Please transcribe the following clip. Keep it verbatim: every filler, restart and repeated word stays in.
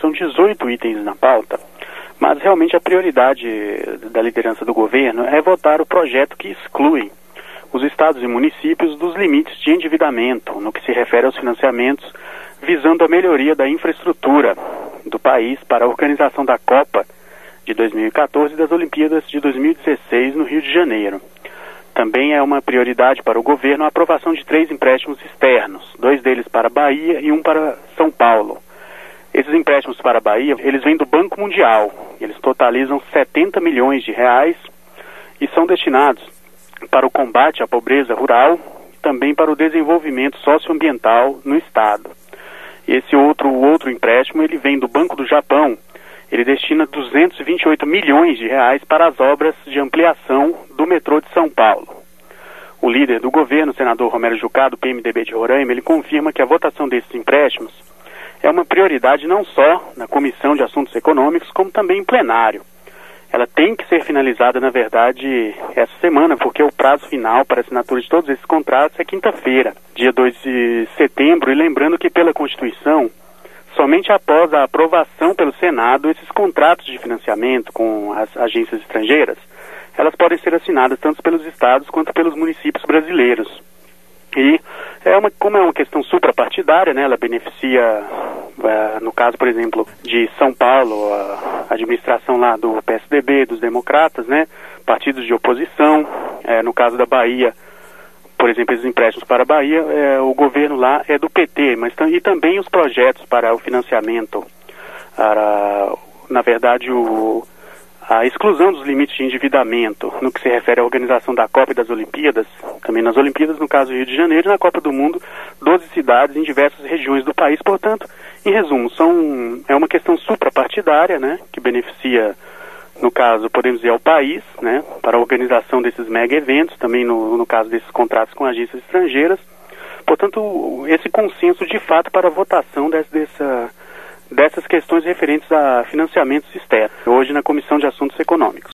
são dezoito itens na pauta, mas realmente a prioridade da liderança do governo é votar o projeto que exclui os estados e municípios dos limites de endividamento, no que se refere aos financiamentos, visando a melhoria da infraestrutura do país para a organização da Copa de dois mil e quatorze e das Olimpíadas de dois mil e dezesseis no Rio de Janeiro. Também é uma prioridade para o governo a aprovação de três empréstimos externos, dois deles para a Bahia e um para São Paulo. Esses empréstimos para a Bahia, eles vêm do Banco Mundial, eles totalizam setenta milhões de reais e são destinados para o combate à pobreza rural e também para o desenvolvimento socioambiental no estado. Esse outro, outro empréstimo, ele vem do Banco do Japão, ele destina duzentos e vinte e oito milhões de reais para as obras de ampliação do metrô de São Paulo. O líder do governo, o senador Romero Jucá, do P M D B de Roraima, ele confirma que a votação desses empréstimos é uma prioridade não só na Comissão de Assuntos Econômicos, como também em plenário. Ela tem que ser finalizada, na verdade, essa semana, porque o prazo final para assinatura de todos esses contratos é quinta-feira, dia dois de setembro, e lembrando que pela Constituição, somente após a aprovação pelo Senado, esses contratos de financiamento com as agências estrangeiras, elas podem ser assinadas tanto pelos estados quanto pelos municípios brasileiros. E é uma, como é uma questão suprapartidária, né, ela beneficia, uh, no caso, por exemplo, de São Paulo, a administração lá do P S D B, dos democratas, né, partidos de oposição, uh, no caso da Bahia, por exemplo, esses empréstimos para a Bahia, uh, o governo lá é do P T, mas e também os projetos para o financiamento, uh, na verdade, o a exclusão dos limites de endividamento no que se refere à organização da Copa e das Olimpíadas, também nas Olimpíadas, no caso do Rio de Janeiro, e na Copa do Mundo, doze cidades em diversas regiões do país. Portanto, em resumo, são, é uma questão suprapartidária, né, que beneficia, no caso, podemos dizer, ao país, né, para a organização desses mega eventos, também no, no caso desses contratos com agências estrangeiras. Portanto, esse consenso de fato para a votação dessa... dessa dessas questões referentes a financiamentos externos, hoje na Comissão de Assuntos Econômicos.